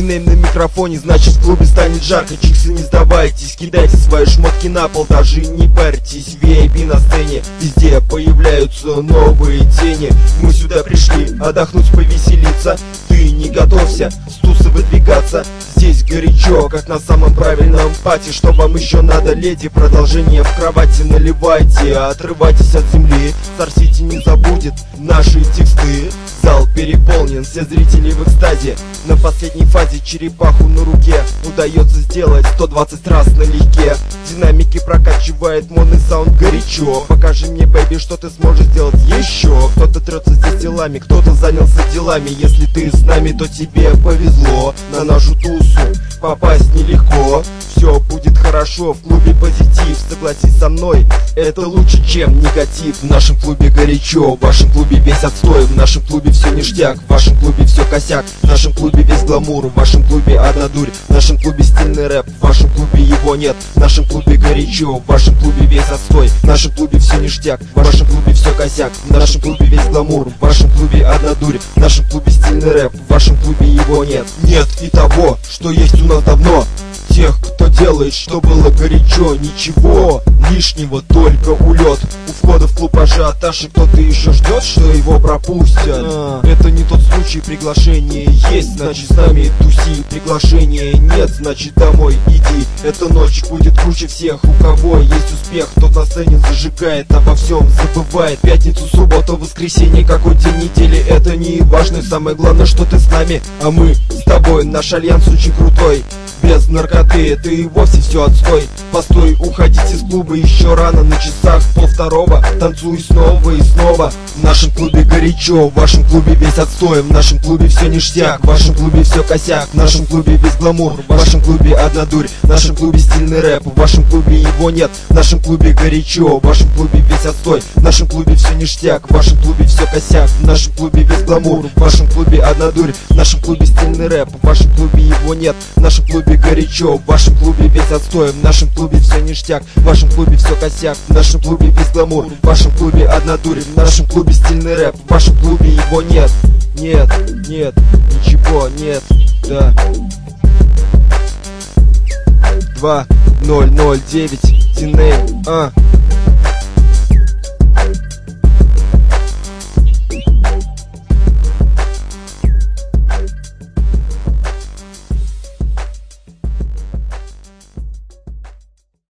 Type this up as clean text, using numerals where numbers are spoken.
Динейм на микрофоне, значит в клубе станет жарко. Чиксы, не сдавайтесь, кидайте свои шмотки на пол, даже не парьтесь. VIP на сцене, везде появляются новые тени. Мы сюда пришли отдохнуть, повеселиться. Ты не готовься с тусы выдвигаться. Здесь горячо, как на самом правильном пати. Что вам еще надо, леди? Продолжение в кровати наливайте, отрывайтесь от земли. Стар-Сити не забудет наши тексты. Зал переполнен, все зрители в экстазе. На последней фазе черепаху на руке удается сделать 120 раз налегке. Динамики прокачивает модный саунд горячо. Покажи мне, бэйби, что ты сможешь сделать еще. Кто-то трется здесь делами, кто-то занялся делами. Если ты с нами, то тебе повезло. На нашу тусу попасть нелегко. Все будет хорошо, в клубе позитив. Согласись со мной, это лучше, чем негатив. В нашем клубе горячо, в вашем клубе весь отстой. В нашем клубе все ништяк, в вашем клубе все косяк. В нашем клубе весь гламур, в вашем клубе одна дурь. В нашем клубе стильный рэп, в вашем клубе его нет. В нашем клубе горячо, в вашем клубе весь отстой. В нашем клубе все ништяк, в вашем клубе все косяк. В нашем клубе весь гламур, в вашем клубе одна дурь. В нашем клубе стильный рэп, в вашем клубе его нет. Нет и того, что есть у нас давно. Тех, кто делает, что было горячо. Ничего лишнего, только улет. У входа в клуб ажиотаж, и кто-то еще ждет, что его пропустят. Это не тот случай, приглашение есть, значит с нами туси. Приглашения нет, значит домой иди. Эта ночь будет круче всех, у кого есть успех. Тот на сцене зажигает, обо всем забывает. Пятницу, субботу, воскресенье, какой день недели, это не важно. Самое главное, что ты с нами, а мы с тобой. Наш альянс очень крутой. Без наркоты это и вовсе все отстой. Постой, уходить из клуба еще рано. На часах 1:30, танцуй снова и снова. В нашем клубе горячо, в вашем клубе весь отстой. В нашем клубе все ништяк, в вашем клубе все косяк. В нашем клубе весь гламур, в вашем клубе одна дурь. В нашем клубе стильный рэп, в вашем клубе его нет. В нашем клубе горячо, в вашем клубе весь отстой. В нашем клубе все ништяк, в вашем клубе все косяк. В нашем клубе весь гламур, в вашем клубе одна дурь. В нашем клубе стильный рэп, в вашем клубе его нет. В нашем клубе горячо, в вашем клубе весь отстой. В нашем клубе все ништяк, в вашем клубе все косяк. В нашем клубе весь гламур, в вашем клубе одна дурь. В нашем клубе стильный рэп, в вашем клубе его нет. Нет, нет, ничего нет, да. 2009 Динейм,